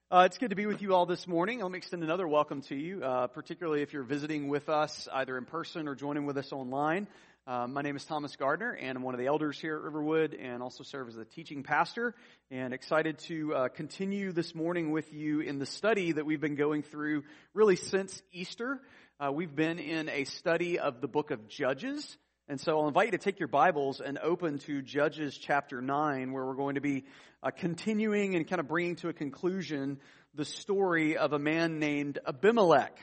It's good to be with you all this morning. Let me extend another welcome to you, particularly if you're visiting with us either in person or joining with us online. My name is Thomas Gardner, and I'm one of the elders here at Riverwood and also serve as a teaching pastor. And excited to continue this morning with you in the study that we've been going through really since Easter. We've been in a study of the book of Judges. And so I'll invite you to take your Bibles and open to Judges chapter 9, where we're going to be continuing and kind of bringing to a conclusion the story of a man named Abimelech.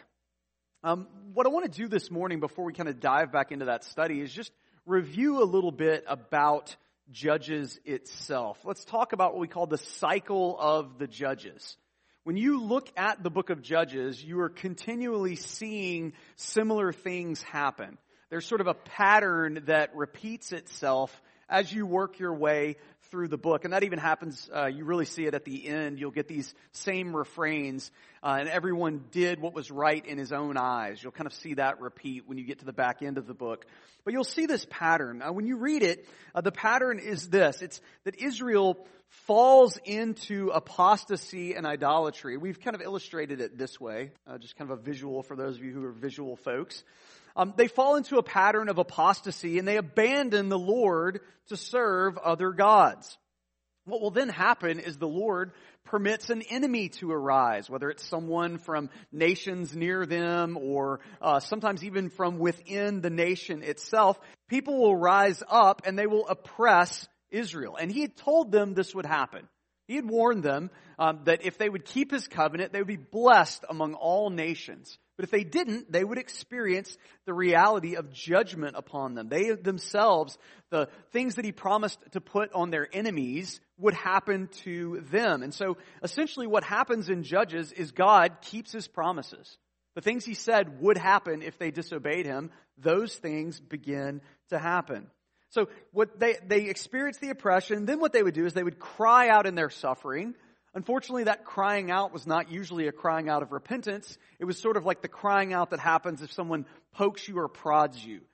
What I want to do this morning before we kind of dive back into that study is just review a little bit about Judges itself. Let's talk about what we call the cycle of the Judges. When you look at the book of Judges, you are continually seeing similar things happen. There's sort of a pattern that repeats itself as you work your way through the book. And that even happens, you really see it at the end. You'll get these same refrains, and everyone did what was right in his own eyes. You'll kind of see that repeat when you get to the back end of the book. But you'll see this pattern. When you read it, the pattern is this. It's that Israel falls into apostasy and idolatry. We've kind of illustrated it this way, just kind of a visual for those of you who are visual folks. They fall into a pattern of apostasy and they abandon the Lord to serve other gods. What will then happen is the Lord permits an enemy to arise, whether it's someone from nations near them or sometimes even from within the nation itself. People will rise up and they will oppress Israel. And he had told them this would happen. He had warned them that if they would keep his covenant, they would be blessed among all nations. But if they didn't, they would experience the reality of judgment upon them. They themselves, the things that he promised to put on their enemies would happen to them. And so essentially what happens in Judges is God keeps his promises. The things he said would happen if they disobeyed him, those things begin to happen. So what they experienced the oppression, then what they would do is they would cry out in their suffering. Unfortunately, that crying out was not usually a crying out of repentance. It was sort of like the crying out that happens if someone pokes you or prods you.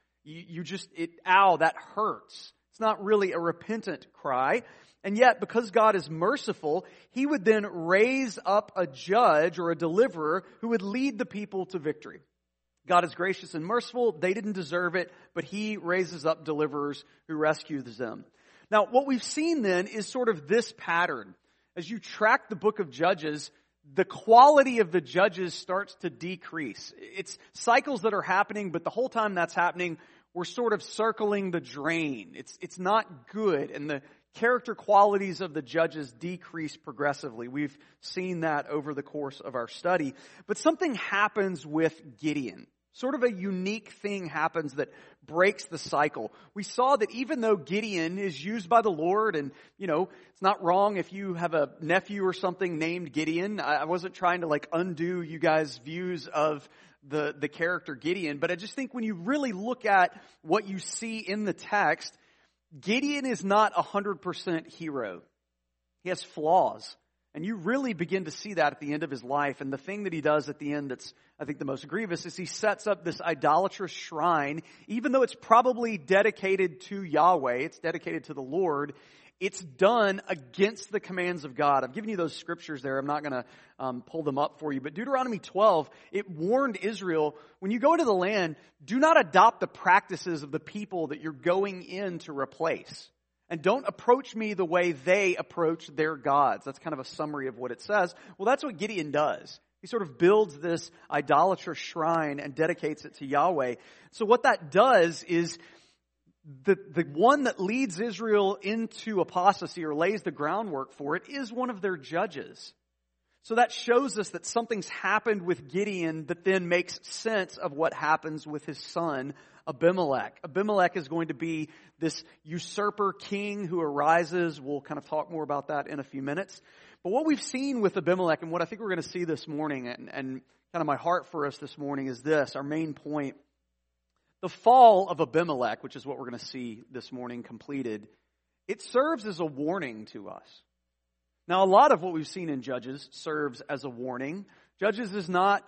Ow, that hurts. It's not really a repentant cry. And yet, because God is merciful, he would then raise up a judge or a deliverer who would lead the people to victory. God is gracious and merciful. They didn't deserve it, but he raises up deliverers who rescues them. Now, what we've seen then is sort of this pattern. As you track the book of Judges, the quality of the judges starts to decrease. It's cycles that are happening, but the whole time that's happening, we're sort of circling the drain. It's not good, and the character qualities of the judges decrease progressively. We've seen that over the course of our study. But something happens with Gideon. Sort of a unique thing happens that breaks the cycle. We saw that even though Gideon is used by the Lord, and, it's not wrong if you have a nephew or something named Gideon. I wasn't trying to undo you guys' views of the character Gideon, but I just think when you really look at what you see in the text, Gideon is not 100% hero. He has flaws. And you really begin to see that at the end of his life. And the thing that he does at the end that's, I think, the most grievous is he sets up this idolatrous shrine. Even though it's probably dedicated to Yahweh, it's dedicated to the Lord, it's done against the commands of God. I've given you those scriptures there. I'm not going to pull them up for you. But Deuteronomy 12, it warned Israel, when you go into the land, do not adopt the practices of the people that you're going in to replace. And don't approach me the way they approach their gods. That's kind of a summary of what it says. Well, that's what Gideon does. He sort of builds this idolatrous shrine and dedicates it to Yahweh. So what that does is the one that leads Israel into apostasy or lays the groundwork for it is one of their judges. So that shows us that something's happened with Gideon that then makes sense of what happens with his son, Abimelech. Abimelech is going to be this usurper king who arises. We'll kind of talk more about that in a few minutes. But what we've seen with Abimelech and what I think we're going to see this morning and kind of my heart for us this morning is this, our main point. The fall of Abimelech, which is what we're going to see this morning completed, it serves as a warning to us. Now, a lot of what we've seen in Judges serves as a warning. Judges is not,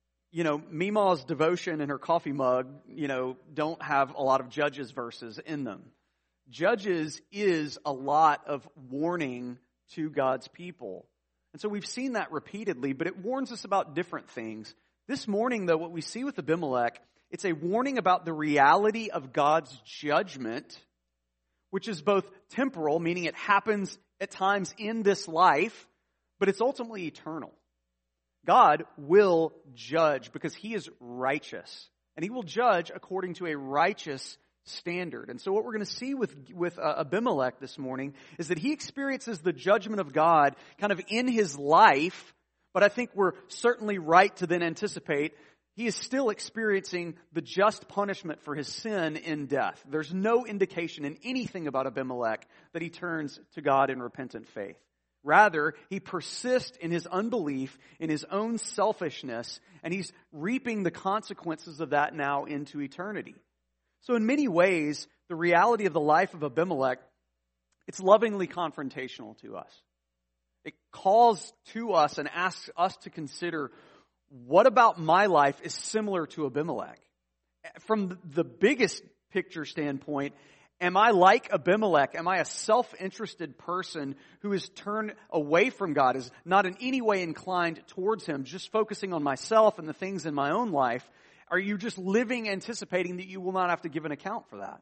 Mima's devotion in her coffee mug, don't have a lot of Judges verses in them. Judges is a lot of warning to God's people. And so we've seen that repeatedly, but it warns us about different things. This morning, though, what we see with Abimelech, it's a warning about the reality of God's judgment, which is both temporal, meaning it happens at times in this life, but it's ultimately eternal. God will judge because He is righteous, and He will judge according to a righteous standard. And so what we're going to see with Abimelech this morning is that he experiences the judgment of God kind of in his life, but I think we're certainly right to then anticipate he is still experiencing the just punishment for his sin in death. There's no indication in anything about Abimelech that he turns to God in repentant faith. Rather, he persists in his unbelief, in his own selfishness, and he's reaping the consequences of that now into eternity. So in many ways, the reality of the life of Abimelech, it's lovingly confrontational to us. It calls to us and asks us to consider, what about my life is similar to Abimelech? From the biggest picture standpoint, am I like Abimelech? Am I a self-interested person who is turned away from God, is not in any way inclined towards Him, just focusing on myself and the things in my own life? Are you just living anticipating that you will not have to give an account for that?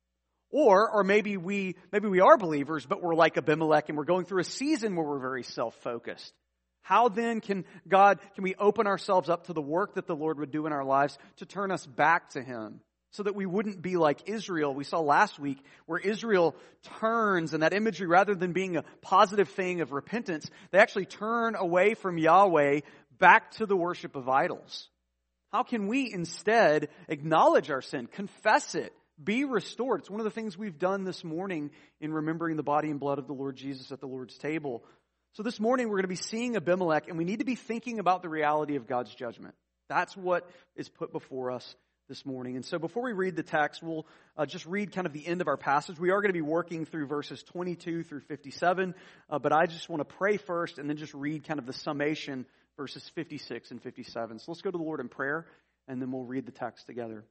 Or maybe we are believers, but we're like Abimelech and we're going through a season where we're very self-focused. How then can we open ourselves up to the work that the Lord would do in our lives to turn us back to Him so that we wouldn't be like Israel? We saw last week where Israel turns, and that imagery, rather than being a positive thing of repentance, they actually turn away from Yahweh back to the worship of idols. How can we instead acknowledge our sin, confess it, be restored? It's one of the things we've done this morning in remembering the body and blood of the Lord Jesus at the Lord's table. So this morning we're going to be seeing Abimelech, and we need to be thinking about the reality of God's judgment. That's what is put before us this morning. And so before we read the text, we'll just read kind of the end of our passage. We are going to be working through verses 22 through 57, but I just want to pray first and then just read kind of the summation, verses 56 and 57. So let's go to the Lord in prayer, and then we'll read the text together.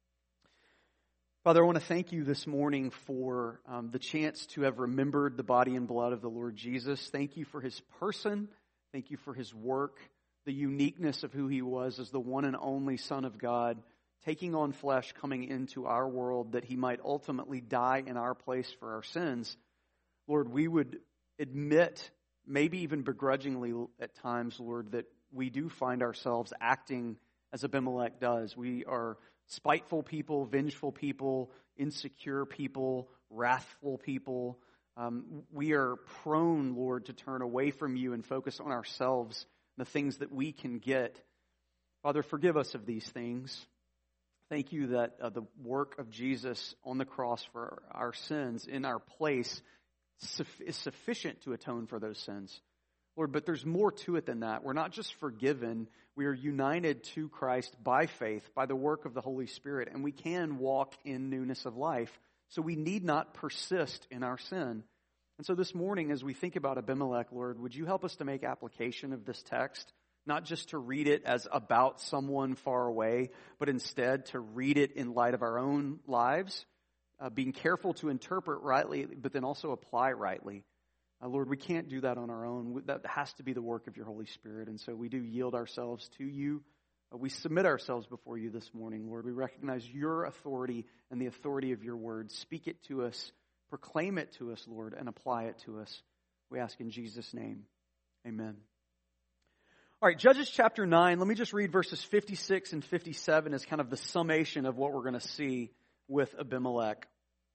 Father, I want to thank you this morning for the chance to have remembered the body and blood of the Lord Jesus. Thank you for His person. Thank you for His work, the uniqueness of who He was as the one and only Son of God, taking on flesh, coming into our world that He might ultimately die in our place for our sins. Lord, we would admit, maybe even begrudgingly at times, Lord, that we do find ourselves acting as Abimelech does. We are spiteful people, vengeful people, insecure people, wrathful people. We are prone, Lord, to turn away from you and focus on ourselves, the things that we can get. Father, forgive us of these things. Thank you that the work of Jesus on the cross for our sins in our place is sufficient to atone for those sins. Lord, but there's more to it than that. We're not just forgiven. We are united to Christ by faith, by the work of the Holy Spirit, and we can walk in newness of life. So we need not persist in our sin. And so this morning, as we think about Abimelech, Lord, would you help us to make application of this text? Not just to read it as about someone far away, but instead to read it in light of our own lives, being careful to interpret rightly, but then also apply rightly. Lord, we can't do that on our own. That has to be the work of your Holy Spirit. And so we do yield ourselves to you. We submit ourselves before you this morning, Lord. We recognize your authority and the authority of your word. Speak it to us, proclaim it to us, Lord, and apply it to us. We ask in Jesus' name. Amen. All right, Judges chapter 9. Let me just read verses 56 and 57 as kind of the summation of what we're going to see with Abimelech.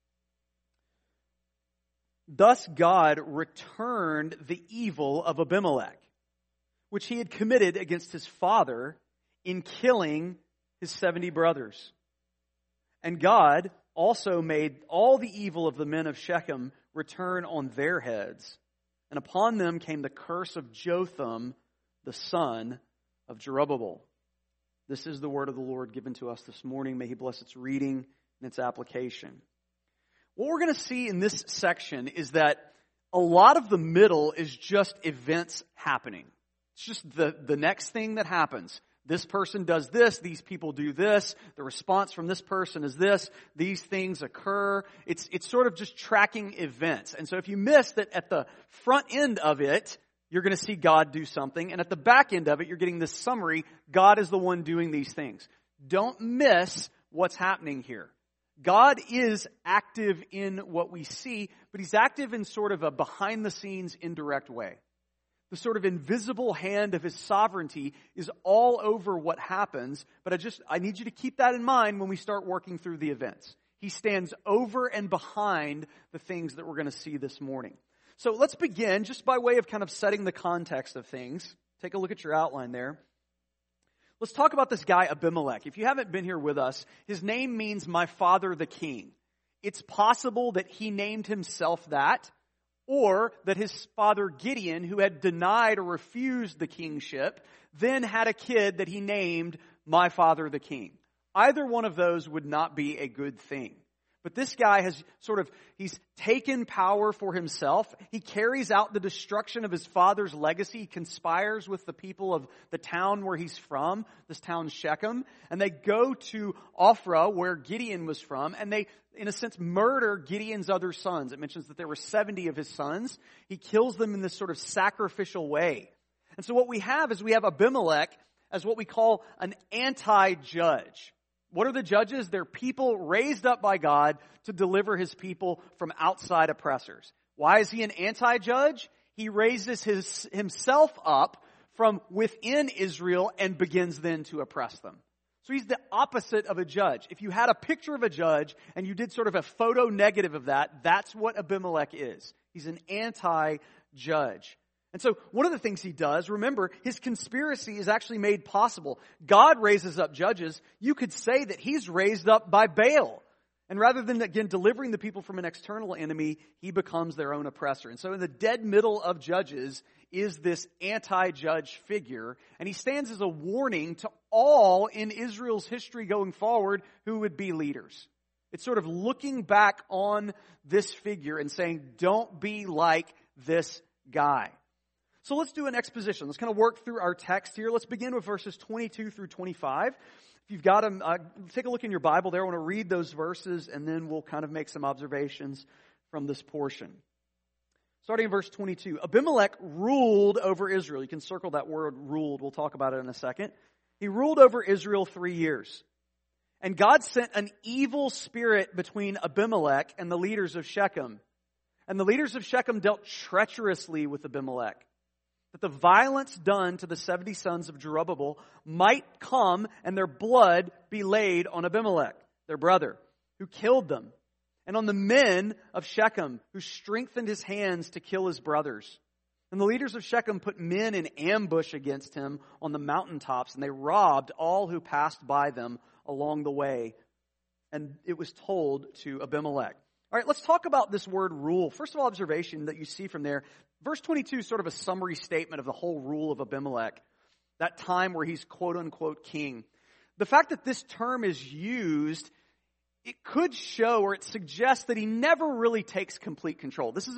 Thus God returned the evil of Abimelech, which he had committed against his father in killing his 70 brothers. And God also made all the evil of the men of Shechem return on their heads. And upon them came the curse of Jotham, the son of Jerubbaal. This is the word of the Lord given to us this morning. May He bless its reading and its application. What we're going to see in this section is that a lot of the middle is just events happening. It's just the next thing that happens. This person does this, these people do this, the response from this person is this, these things occur. It's sort of just tracking events. And so if you miss that at the front end of it, you're going to see God do something. And at the back end of it, you're getting this summary. God is the one doing these things. Don't miss what's happening here. God is active in what we see, but he's active in sort of a behind-the-scenes, indirect way. The sort of invisible hand of his sovereignty is all over what happens, but I need you to keep that in mind when we start working through the events. He stands over and behind the things that we're going to see this morning. So let's begin just by way of kind of setting the context of things. Take a look at your outline there. Let's talk about this guy Abimelech. If you haven't been here with us, his name means my father the king. It's possible that he named himself that, or that his father Gideon, who had denied or refused the kingship, then had a kid that he named my father the king. Either one of those would not be a good thing. But this guy he's taken power for himself. He carries out the destruction of his father's legacy. He conspires with the people of the town where he's from, this town Shechem. And they go to Ophrah, where Gideon was from, and they, in a sense, murder Gideon's other sons. It mentions that there were 70 of his sons. He kills them in this sort of sacrificial way. And so what we have Abimelech as what we call an anti-judge. What are the judges? They're people raised up by God to deliver his people from outside oppressors. Why is he an anti-judge? He raises himself up from within Israel and begins then to oppress them. So he's the opposite of a judge. If you had a picture of a judge and you did sort of a photo negative of that, that's what Abimelech is. He's an anti-judge. And so one of the things he does, remember, his conspiracy is actually made possible. God raises up judges. You could say that he's raised up by Baal. And rather than, again, delivering the people from an external enemy, he becomes their own oppressor. And so in the dead middle of Judges is this anti-judge figure. And he stands as a warning to all in Israel's history going forward who would be leaders. It's sort of looking back on this figure and saying, don't be like this guy. So let's do an exposition. Let's kind of work through our text here. Let's begin with verses 22 through 25. If you've got them, take a look in your Bible there. I want to read those verses, and then we'll kind of make some observations from this portion. Starting in verse 22. Abimelech ruled over Israel. You can circle that word ruled. We'll talk about it in a second. He ruled over Israel 3 years. And God sent an evil spirit between Abimelech and the leaders of Shechem. And the leaders of Shechem dealt treacherously with Abimelech, that the violence done to the 70 sons of Jerubbaal might come and their blood be laid on Abimelech, their brother, who killed them, and on the men of Shechem, who strengthened his hands to kill his brothers. And the leaders of Shechem put men in ambush against him on the mountaintops, and they robbed all who passed by them along the way. And it was told to Abimelech. All right, let's talk about this word rule. First of all, observation that you see from there. Verse 22 is sort of a summary statement of the whole rule of Abimelech, that time where he's quote-unquote king. The fact that this term is used, it could show or it suggests that he never really takes complete control. This is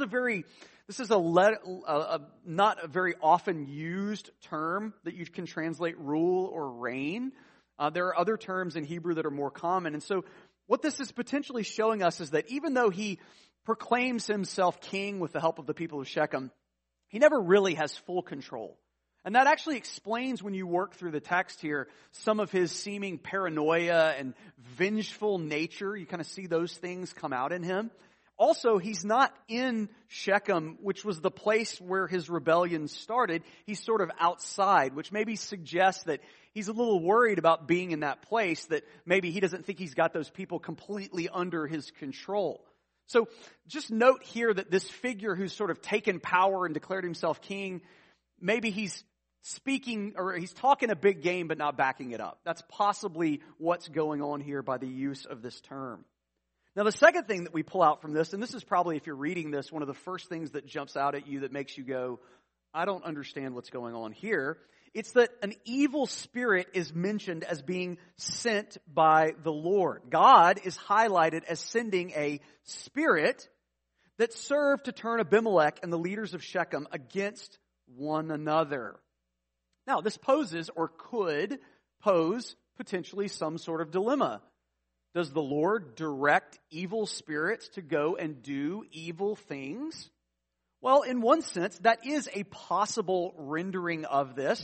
not a very often used term that you can translate rule or reign. There are other terms in Hebrew that are more common. And so what this is potentially showing us is that even though he proclaims himself king with the help of the people of Shechem, he never really has full control. And that actually explains, when you work through the text here, some of his seeming paranoia and vengeful nature. You kind of see those things come out in him. Also, he's not in Shechem, which was the place where his rebellion started. He's sort of outside, which maybe suggests that he's a little worried about being in that place, that maybe he doesn't think he's got those people completely under his control. So just note here that this figure who's sort of taken power and declared himself king, maybe he's speaking or he's talking a big game but not backing it up. That's possibly what's going on here by the use of this term. Now, the second thing that we pull out from this, and this is probably, if you're reading this, one of the first things that jumps out at you that makes you go, I don't understand what's going on here. It's that an evil spirit is mentioned as being sent by the Lord. God is highlighted as sending a spirit that served to turn Abimelech and the leaders of Shechem against one another. Now, this poses or could pose potentially some sort of dilemma. Does the Lord direct evil spirits to go and do evil things? Well, in one sense, that is a possible rendering of this.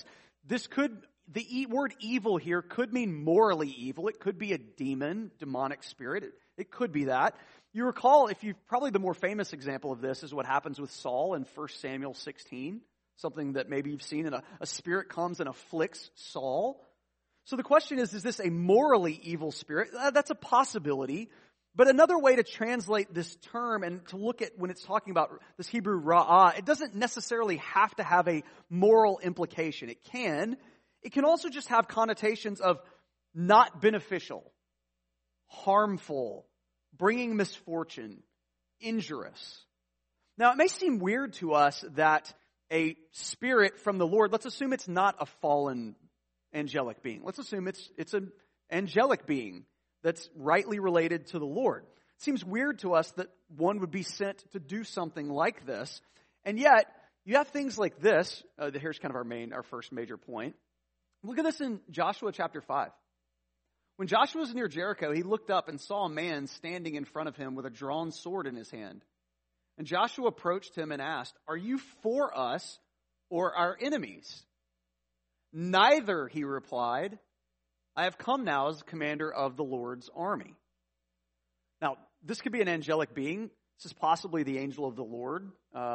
The word evil here could mean morally evil. It could be a demonic spirit. It could be that. You recall, probably the more famous example of this is what happens with Saul in 1 Samuel 16. Something that maybe you've seen, and a spirit comes and afflicts Saul. So the question is this a morally evil spirit? That's a possibility. But another way to translate this term and to look at when it's talking about this Hebrew ra'ah, it doesn't necessarily have to have a moral implication. It can. It can also just have connotations of not beneficial, harmful, bringing misfortune, injurious. Now, it may seem weird to us that a spirit from the Lord, let's assume it's not a fallen angelic being. Let's assume it's an angelic being that's rightly related to the Lord. It seems weird to us that one would be sent to do something like this. And yet, you have things like this. Here's kind of our first major point. Look at this in Joshua chapter 5. When Joshua was near Jericho, he looked up and saw a man standing in front of him with a drawn sword in his hand. And Joshua approached him and asked, "Are you for us or our enemies?" "Neither," he replied. "I have come now as commander of the Lord's army." Now, this could be an angelic being. This is possibly the angel of the Lord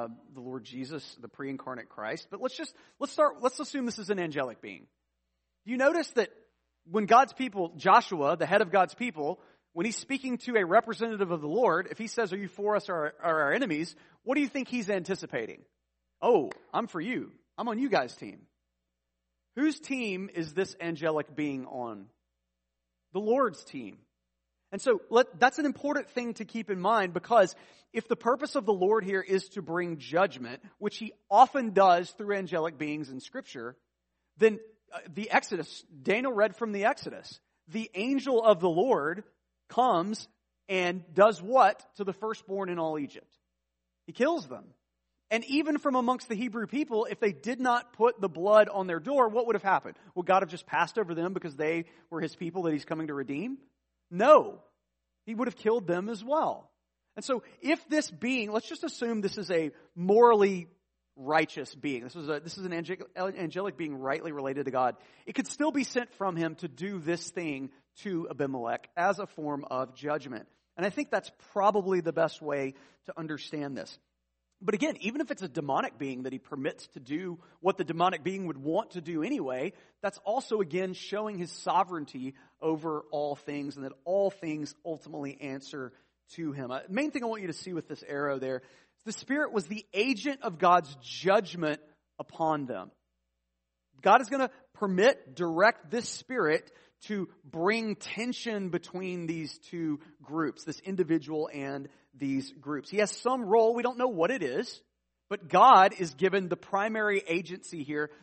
Jesus, the pre-incarnate Christ. But let's assume this is an angelic being. Do you notice that when God's people, Joshua, the head of God's people, when he's speaking to a representative of the Lord, if he says, "Are you for us or our enemies?" what do you think he's anticipating? "Oh, I'm for you. I'm on you guys' team." Whose team is this angelic being on? The Lord's team. And so that's an important thing to keep in mind, because if the purpose of the Lord here is to bring judgment, which he often does through angelic beings in Scripture, then the Exodus, Daniel read from the Exodus. The angel of the Lord comes and does what to the firstborn in all Egypt? He kills them. And even from amongst the Hebrew people, if they did not put the blood on their door, what would have happened? Would God have just passed over them because they were his people that he's coming to redeem? No. He would have killed them as well. And so if this being, let's just assume this is a morally righteous being. This is an angelic being rightly related to God. It could still be sent from him to do this thing to Abimelech as a form of judgment. And I think that's probably the best way to understand this. But again, even if it's a demonic being that he permits to do what the demonic being would want to do anyway, that's also, again, showing his sovereignty over all things, and that all things ultimately answer to him. The main thing I want you to see with this arrow there, the Spirit was the agent of God's judgment upon them. God is going to direct this Spirit to bring tension between these two groups, this individual and these groups. He has some role. We don't know what it is, but God is given the primary agency here.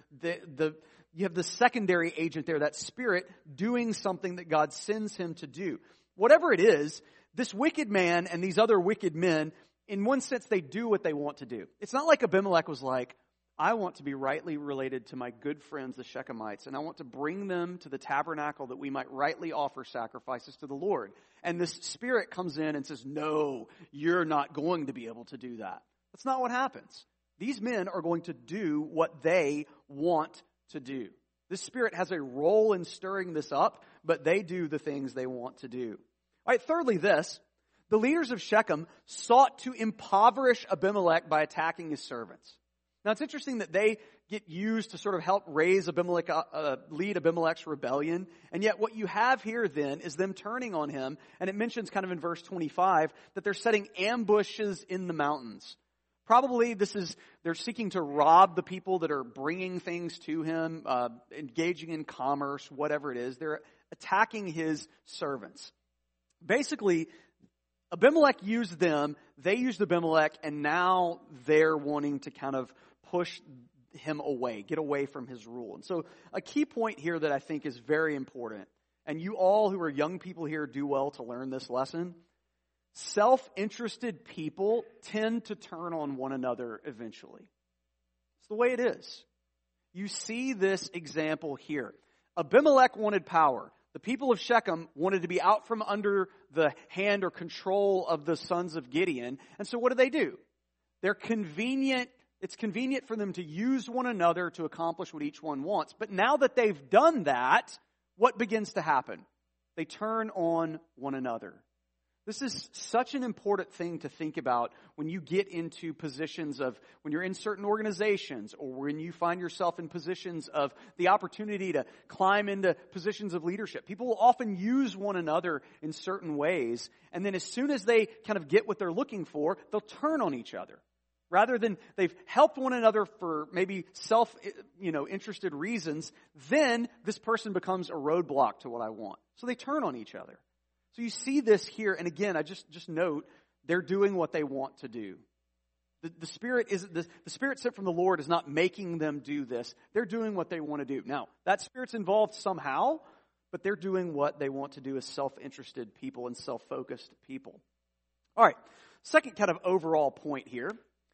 You have the secondary agent there, that Spirit doing something that God sends him to do. Whatever it is, this wicked man and these other wicked men, in one sense, they do what they want to do. It's not like Abimelech was like, "I want to be rightly related to my good friends, the Shechemites, and I want to bring them to the tabernacle that we might rightly offer sacrifices to the Lord." And this Spirit comes in and says, "No, you're not going to be able to do that." That's not what happens. These men are going to do what they want to do. This Spirit has a role in stirring this up, but they do the things they want to do. All right, thirdly, the leaders of Shechem sought to impoverish Abimelech by attacking his servants. Now, it's interesting that they get used to sort of help lead Abimelech's rebellion. And yet what you have here then is them turning on him. And it mentions kind of in verse 25 that they're setting ambushes in the mountains. Probably they're seeking to rob the people that are bringing things to him, engaging in commerce, whatever it is. They're attacking his servants. Basically, Abimelech used them, they used Abimelech, and now they're wanting to kind of push him away, get away from his rule. And so a key point here that I think is very important, and you all who are young people here do well to learn this lesson, self-interested people tend to turn on one another eventually. It's the way it is. You see this example here. Abimelech wanted power. The people of Shechem wanted to be out from under the hand or control of the sons of Gideon. And so what do? They're convenient. It's convenient for them to use one another to accomplish what each one wants. But now that they've done that, what begins to happen? They turn on one another. This is such an important thing to think about when you get into positions of, when you're in certain organizations, or when you find yourself in positions of the opportunity to climb into positions of leadership. People will often use one another in certain ways, and then as soon as they kind of get what they're looking for, they'll turn on each other. Rather than they've helped one another for maybe interested reasons, then this person becomes a roadblock to what I want. So they turn on each other. So you see this here, and again, I just note, they're doing what they want to do. The Spirit sent from the Lord is not making them do this. They're doing what they want to do. Now, that Spirit's involved somehow, but they're doing what they want to do as self-interested people and self-focused people. All right, second kind of overall point here.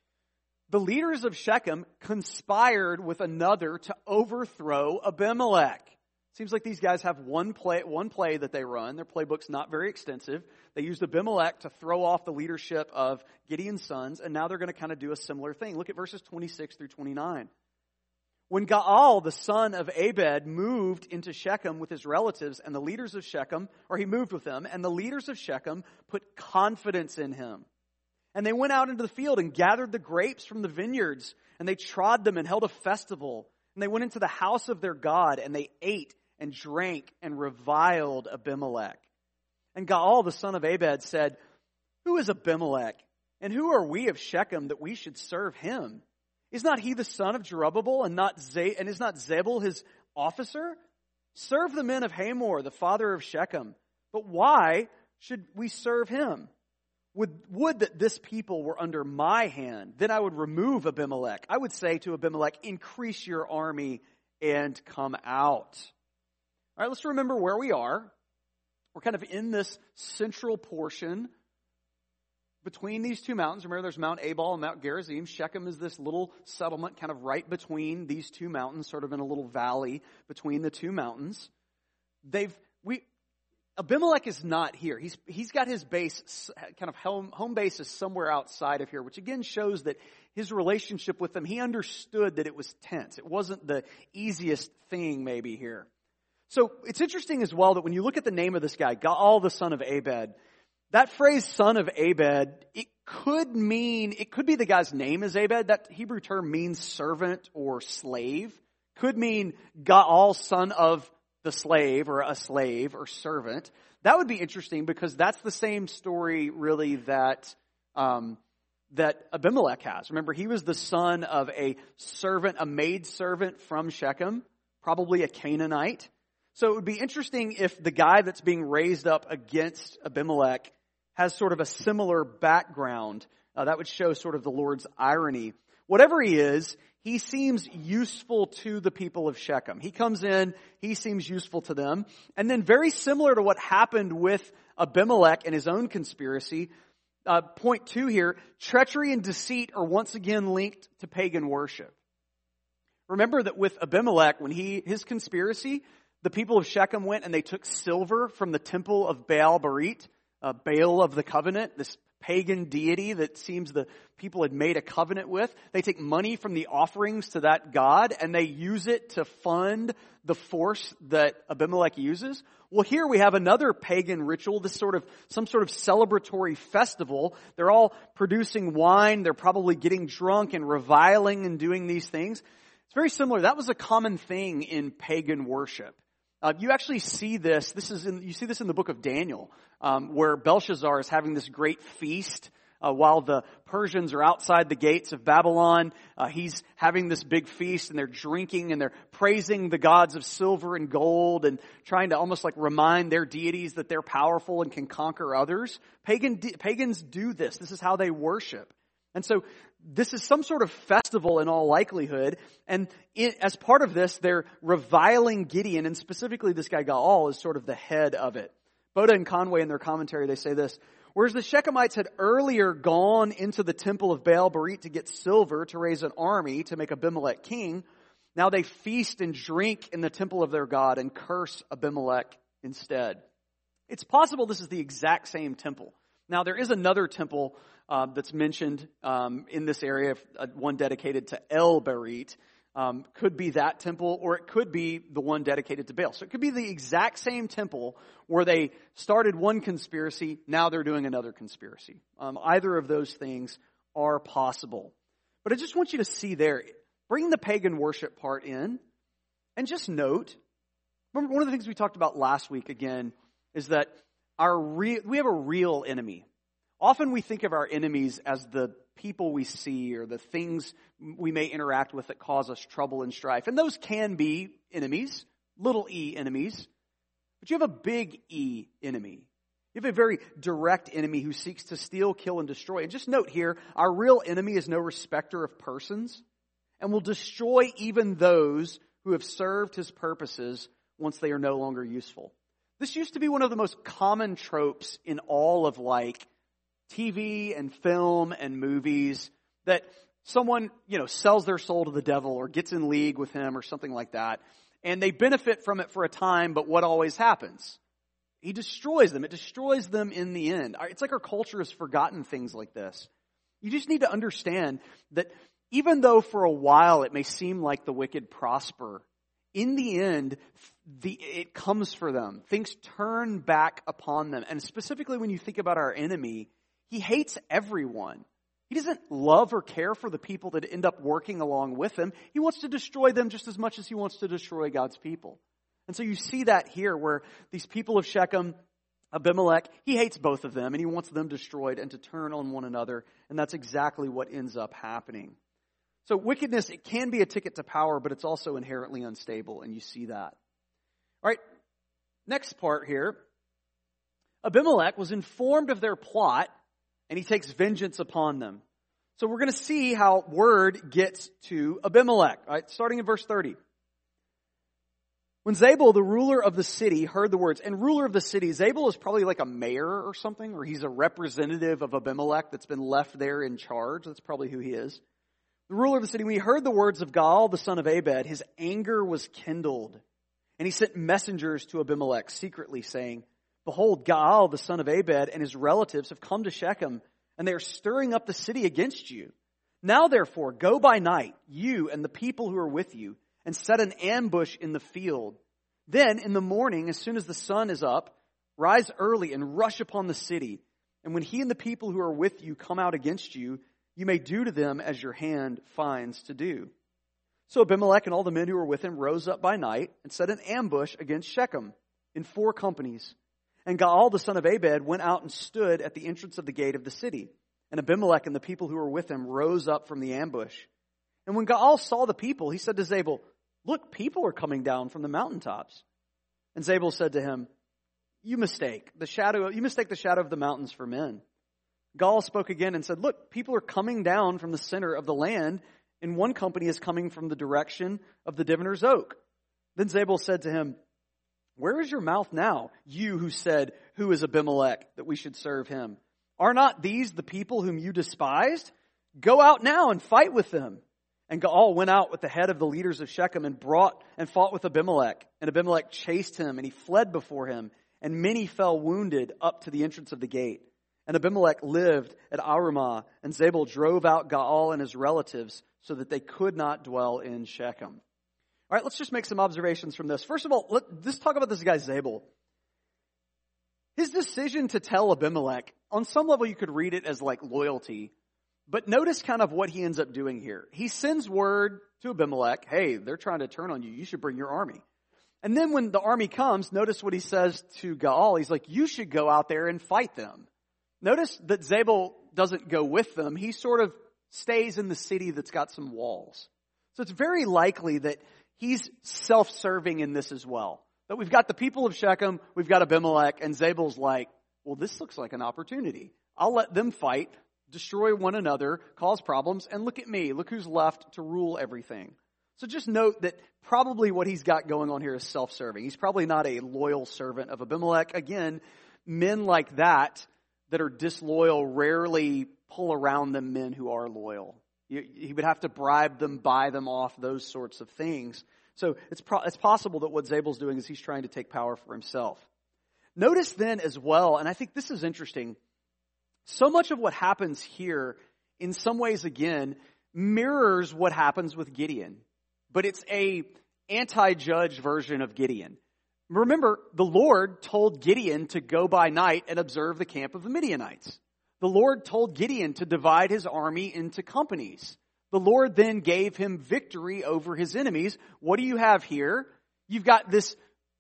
The leaders of Shechem conspired with another to overthrow Abimelech. Seems like these guys have one play that they run. Their playbook's not very extensive. They used Abimelech to throw off the leadership of Gideon's sons, and now they're going to kind of do a similar thing. Look at verses 26 through 29. When Gaal, the son of Abed, moved into Shechem with his relatives, and the leaders of Shechem, or he moved with them, and the leaders of Shechem put confidence in him. And they went out into the field and gathered the grapes from the vineyards, and they trod them and held a festival. And they went into the house of their God, and they ate and drank and reviled Abimelech. And Gaal, the son of Abed, said, "Who is Abimelech? And who are we of Shechem that we should serve him? Is not he the son of Jerubbaal, and is not Zebul his officer? Serve the men of Hamor, the father of Shechem. But why should we serve him? Would that this people were under my hand, then I would remove Abimelech. I would say to Abimelech, increase your army and come out." All right, let's remember where we are. We're kind of in this central portion between these two mountains. Remember, there's Mount Ebal and Mount Gerizim. Shechem is this little settlement kind of right between these two mountains, sort of in a little valley between the two mountains. Abimelech is not here. He's got his base, kind of home base is somewhere outside of here, which again shows that his relationship with them, he understood that it was tense. It wasn't the easiest thing maybe here. So it's interesting as well that when you look at the name of this guy, Gaal, the son of Abed, that phrase son of Abed, it could be the guy's name is Abed. That Hebrew term means servant or slave. Could mean Gaal, son of the slave, or a slave or servant. That would be interesting because that's the same story really that Abimelech has. Remember, he was the son of a servant, a maidservant from Shechem, probably a Canaanite. So it would be interesting if the guy that's being raised up against Abimelech has sort of a similar background. That would show sort of the Lord's irony. Whatever he is, he seems useful to the people of Shechem. He comes in, he seems useful to them. And then very similar to what happened with Abimelech and his own conspiracy, point 2 here, treachery and deceit are once again linked to pagan worship. Remember that with Abimelech, when his conspiracy, the people of Shechem went and they took silver from the temple of Baal Berit, Baal of the covenant, this pagan deity that seems the people had made a covenant with. They take money from the offerings to that god and they use it to fund the force that Abimelech uses. Well, here we have another pagan ritual, some sort of celebratory festival. They're all producing wine. They're probably getting drunk and reviling and doing these things. It's very similar. That was a common thing in pagan worship. You actually see this. You see this in the book of Daniel, where Belshazzar is having this great feast while the Persians are outside the gates of Babylon. He's having this big feast, and they're drinking and they're praising the gods of silver and gold, and trying to almost like remind their deities that they're powerful and can conquer others. Pagans do this. This is how they worship. And so this is some sort of festival in all likelihood. And as part of this, they're reviling Gideon, and specifically this guy Gaal is sort of the head of it. Boda and Conway in their commentary, they say this: whereas the Shechemites had earlier gone into the temple of Baal Berit to get silver to raise an army to make Abimelech king, now they feast and drink in the temple of their God and curse Abimelech instead. It's possible this is the exact same temple. Now, there is another temple that's mentioned in this area, one dedicated to El Berit. Could be that temple, or it could be the one dedicated to Baal. So it could be the exact same temple where they started one conspiracy, now they're doing another conspiracy. Either of those things are possible. But I just want you to see there, bring the pagan worship part in, and just note, remember one of the things we talked about last week again, is that we have a real enemy. Often we think of our enemies as the people we see or the things we may interact with that cause us trouble and strife. And those can be enemies, little e enemies. But you have a big E enemy. You have a very direct enemy who seeks to steal, kill, and destroy. And just note here, our real enemy is no respecter of persons and will destroy even those who have served his purposes once they are no longer useful. This used to be one of the most common tropes in all of TV and film and movies, that someone, sells their soul to the devil or gets in league with him or something like that. And they benefit from it for a time, but what always happens? He destroys them. It destroys them in the end. It's like our culture has forgotten things like this. You just need to understand that even though for a while it may seem like the wicked prosper, in the end, it comes for them. Things turn back upon them. And specifically when you think about our enemy, he hates everyone. He doesn't love or care for the people that end up working along with him. He wants to destroy them just as much as he wants to destroy God's people. And so you see that here where these people of Shechem, Abimelech, he hates both of them and he wants them destroyed and to turn on one another. And that's exactly what ends up happening. So wickedness, it can be a ticket to power, but it's also inherently unstable, and you see that. All right, next part here. Abimelech was informed of their plot, and he takes vengeance upon them. So we're going to see how word gets to Abimelech, all right, starting in verse 30. When Zabul, the ruler of the city, heard the words, and ruler of the city, Zabul is probably like a mayor or something, or he's a representative of Abimelech that's been left there in charge. That's probably who he is. The ruler of the city, when he heard the words of Gaal, the son of Abed, his anger was kindled. And he sent messengers to Abimelech secretly, saying, Behold, Gaal, the son of Abed, and his relatives have come to Shechem, and they are stirring up the city against you. Now, therefore, go by night, you and the people who are with you, and set an ambush in the field. Then, in the morning, as soon as the sun is up, rise early and rush upon the city. And when he and the people who are with you come out against you, you may do to them as your hand finds to do. So Abimelech and all the men who were with him rose up by night and set an ambush against Shechem in 4 companies. And Gaal, the son of Abed, went out and stood at the entrance of the gate of the city. And Abimelech and the people who were with him rose up from the ambush. And when Gaal saw the people, he said to Zabul, Look, people are coming down from the mountaintops. And Zabul said to him, You mistake the shadow of the mountains for men. Gaal spoke again and said, Look, people are coming down from the center of the land, and one company is coming from the direction of the diviner's oak. Then Zabul said to him, Where is your mouth now, you who said, Who is Abimelech, that we should serve him? Are not these the people whom you despised? Go out now and fight with them. And Gaal went out with the head of the leaders of Shechem and fought with Abimelech. And Abimelech chased him, and he fled before him, and many fell wounded up to the entrance of the gate. And Abimelech lived at Arumah, and Zabul drove out Gaal and his relatives so that they could not dwell in Shechem. All right, let's just make some observations from this. First of all, let's talk about this guy Zabul. His decision to tell Abimelech, on some level you could read it as like loyalty, but notice kind of what he ends up doing here. He sends word to Abimelech, hey, they're trying to turn on you. You should bring your army. And then when the army comes, notice what he says to Gaal. He's like, you should go out there and fight them. Notice that Zabul doesn't go with them. He sort of stays in the city that's got some walls. So it's very likely that he's self-serving in this as well. That we've got the people of Shechem, we've got Abimelech, and Zabul's like, well, this looks like an opportunity. I'll let them fight, destroy one another, cause problems, and look at me. Look who's left to rule everything. So just note that probably what he's got going on here is self-serving. He's probably not a loyal servant of Abimelech. Again, men like that are disloyal rarely pull around them men who are loyal. He would have to bribe them, buy them off, those sorts of things. So it's possible that what Zabul's doing is he's trying to take power for himself. Notice then as well, and I think this is interesting, So much of what happens here, in some ways, again, mirrors what happens with Gideon. But it's a anti-judge version of Gideon. Remember, the Lord told Gideon to go by night and observe the camp of the Midianites. The Lord told Gideon to divide his army into companies. The Lord then gave him victory over his enemies. What do you have here? You've got this,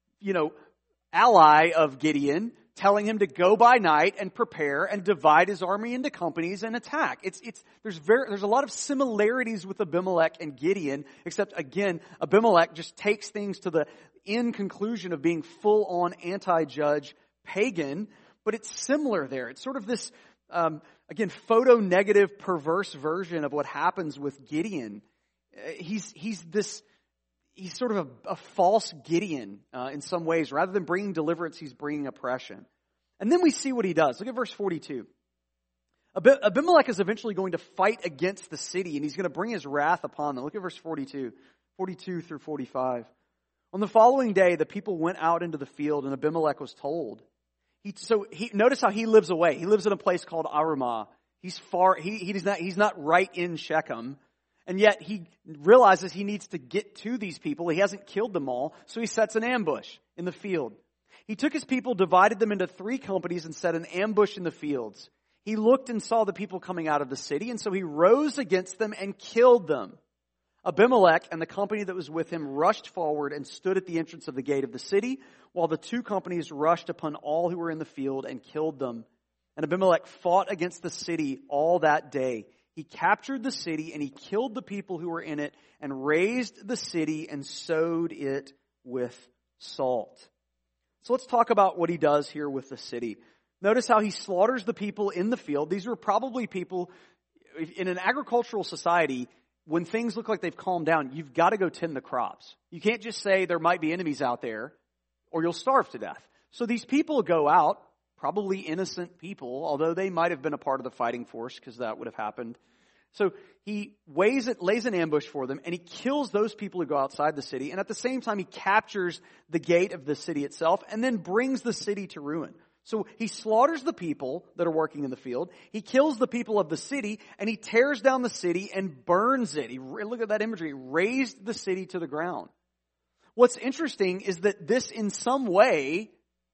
ally of Gideon telling him to go by night and prepare and divide his army into companies and attack. There's a lot of similarities with Abimelech and Gideon, except again, Abimelech just takes things to the end conclusion of being full on anti-judge pagan, but it's similar there. It's sort of this, photo-negative, perverse version of what happens with Gideon. He's sort of a false Gideon in some ways. Rather than bringing deliverance, he's bringing oppression. And then we see what he does. Look at verse 42. Abimelech is eventually going to fight against the city, and he's going to bring his wrath upon them. Look at verse 42 through 45. On the following day, the people went out into the field, and Abimelech was told. Notice how he lives away. He lives in a place called Arumah. He's far. He's not right in Shechem. And yet he realizes he needs to get to these people. He hasn't killed them all, so he sets an ambush in the field. He took his people, divided them into 3 companies, and set an ambush in the fields. He looked and saw the people coming out of the city, and so he rose against them and killed them. Abimelech and the company that was with him rushed forward and stood at the entrance of the gate of the city, while the 2 companies rushed upon all who were in the field and killed them. And Abimelech fought against the city all that day. He captured the city and he killed the people who were in it and razed the city and sowed it with salt. So let's talk about what he does here with the city. Notice how he slaughters the people in the field. These were probably people in an agricultural society. When things look like they've calmed down, you've got to go tend the crops. You can't just say there might be enemies out there or you'll starve to death. So these people go out, probably innocent people, although they might have been a part of the fighting force because that would have happened. So he lays an ambush for them, and he kills those people who go outside the city. And at the same time, he captures the gate of the city itself and then brings the city to ruin. So he slaughters the people that are working in the field. He kills the people of the city, and he tears down the city and burns it. Look at that imagery. He razed the city to the ground. What's interesting is that this, in some way,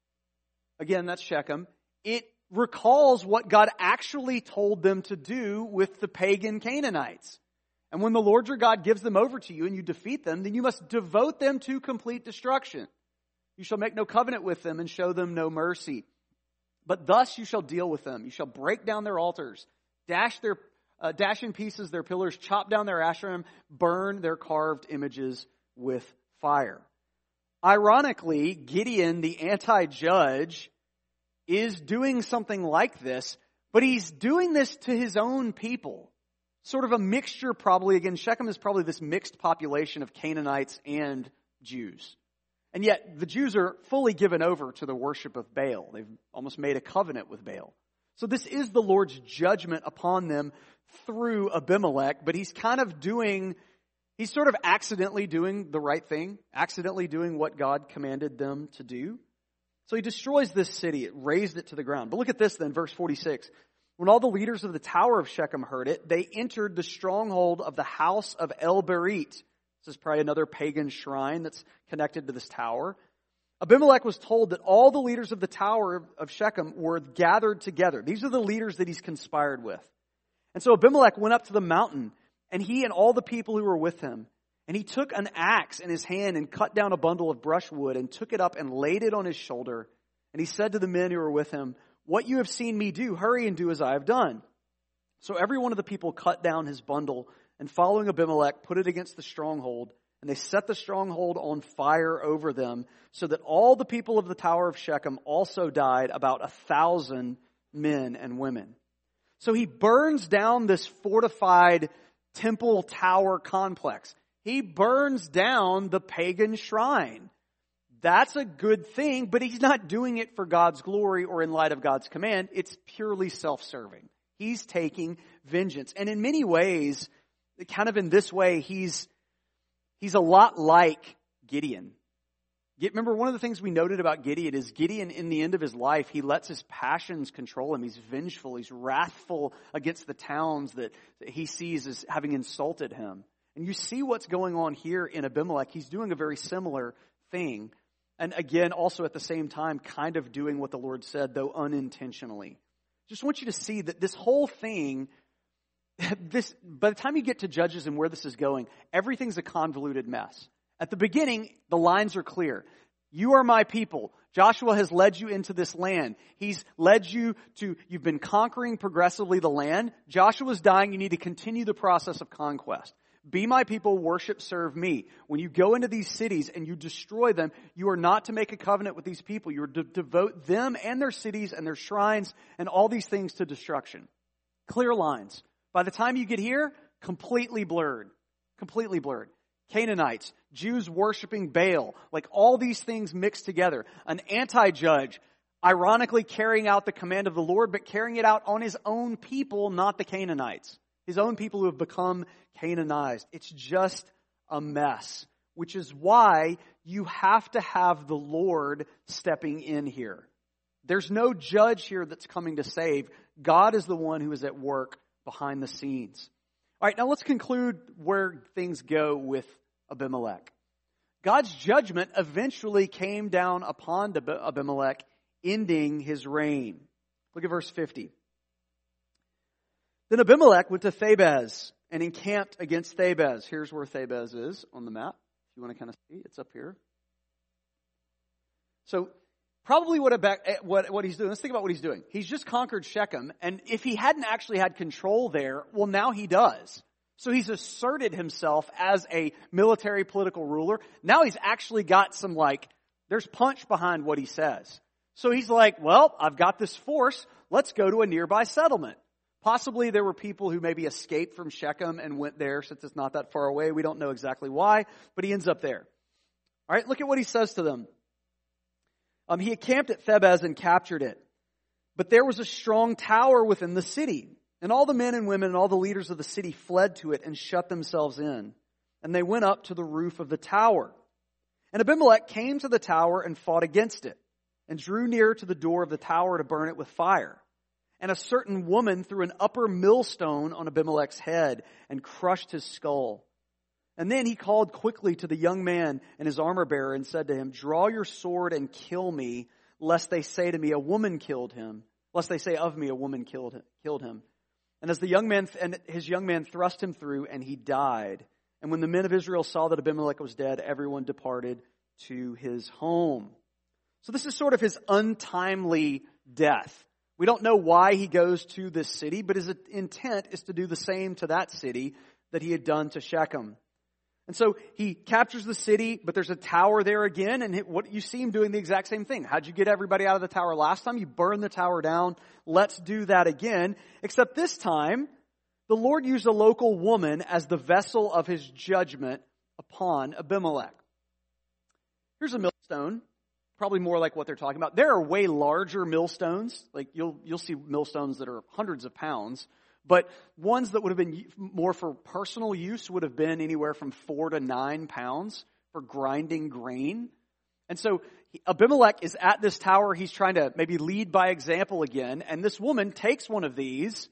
again, that's Shechem, it recalls what God actually told them to do with the pagan Canaanites. And when the Lord your God gives them over to you and you defeat them, then you must devote them to complete destruction. You shall make no covenant with them and show them no mercy. But thus you shall deal with them. You shall break down their altars, dash in pieces their pillars, chop down their Asherim, burn their carved images with fire. Ironically, Gideon, the anti-judge, is doing something like this, but he's doing this to his own people. Sort of a mixture probably. Again, Shechem is probably this mixed population of Canaanites and Jews. And yet the Jews are fully given over to the worship of Baal. They've almost made a covenant with Baal. So this is the Lord's judgment upon them through Abimelech, but he's sort of accidentally doing the right thing, accidentally doing what God commanded them to do. So he destroys this city, it razed it to the ground. But look at this then, verse 46. When all the leaders of the tower of Shechem heard it, they entered the stronghold of the house of El-Berit. This is probably another pagan shrine that's connected to this tower. Abimelech was told that all the leaders of the tower of Shechem were gathered together. These are the leaders that he's conspired with. And so Abimelech went up to the mountain, and he and all the people who were with him. And he took an axe in his hand and cut down a bundle of brushwood and took it up and laid it on his shoulder. And he said to the men who were with him, "What you have seen me do, hurry and do as I have done." So every one of the people cut down his bundle, and following Abimelech, put it against the stronghold. And they set the stronghold on fire over them, so that all the people of the tower of Shechem also died, about 1,000 men and women. So he burns down this fortified temple tower complex. He burns down the pagan shrine. That's a good thing, but he's not doing it for God's glory or in light of God's command. It's purely self-serving. He's taking vengeance. And in many ways, kind of in this way, he's a lot like Gideon. Remember, one of the things we noted about Gideon is Gideon, in the end of his life, he lets his passions control him. He's vengeful. He's wrathful against the towns that he sees as having insulted him. And you see what's going on here in Abimelech. He's doing a very similar thing. And again, also at the same time, kind of doing what the Lord said, though unintentionally. Just want you to see that this whole thing, by the time you get to Judges and where this is going, everything's a convoluted mess. At the beginning, the lines are clear. You are my people. Joshua has led you into this land. He's led you to, you've been conquering progressively the land. Joshua's dying. You need to continue the process of conquest. Be my people, worship, serve me. When you go into these cities and you destroy them, you are not to make a covenant with these people. You are to devote them and their cities and their shrines and all these things to destruction. Clear lines. By the time you get here, completely blurred. Completely blurred. Canaanites, Jews worshiping Baal, like all these things mixed together. An anti-judge, ironically carrying out the command of the Lord, but carrying it out on his own people, not the Canaanites. His own people who have become Canaanized. It's just a mess, which is why you have to have the Lord stepping in here. There's no judge here that's coming to save. God is the one who is at work behind the scenes. All right, now let's conclude where things go with Abimelech. God's judgment eventually came down upon Abimelech, ending his reign. Look at verse 50. Then Abimelech went to Thebez and encamped against Thebez. Here's where Thebez is on the map. If you want to kind of see, it's up here. So probably what he's doing, let's think about what he's doing. He's just conquered Shechem, and if he hadn't actually had control there, well, now he does. So he's asserted himself as a military political ruler. Now he's actually got some there's punch behind what he says. So he's like, well, I've got this force. Let's go to a nearby settlement. Possibly there were people who maybe escaped from Shechem and went there since it's not that far away. We don't know exactly why, but he ends up there. All right, look at what he says to them. He encamped at Thebez and captured it. But there was a strong tower within the city. And all the men and women and all the leaders of the city fled to it and shut themselves in. And they went up to the roof of the tower. And Abimelech came to the tower and fought against it, and drew near to the door of the tower to burn it with fire. And a certain woman threw an upper millstone on Abimelech's head and crushed his skull. And then he called quickly to the young man and his armor bearer and said to him, draw your sword and kill me, lest they say to me, a woman killed him. Lest they say of me, a woman killed him. And as his young man thrust him through, and he died. And when the men of Israel saw that Abimelech was dead, everyone departed to his home. So this is sort of his untimely death. We don't know why he goes to this city, but his intent is to do the same to that city that he had done to Shechem. And so he captures the city, but there's a tower there again, and what you see him doing the exact same thing. How'd you get everybody out of the tower last time? You burned the tower down. Let's do that again. Except this time, the Lord used a local woman as the vessel of his judgment upon Abimelech. Here's a millstone, probably more like what they're talking about. There are way larger millstones. Like you'll see millstones that are hundreds of pounds. But ones that would have been more for personal use would have been anywhere from 4 to 9 pounds for grinding grain. And so Abimelech is at this tower. He's trying to maybe lead by example again. And this woman takes one of these,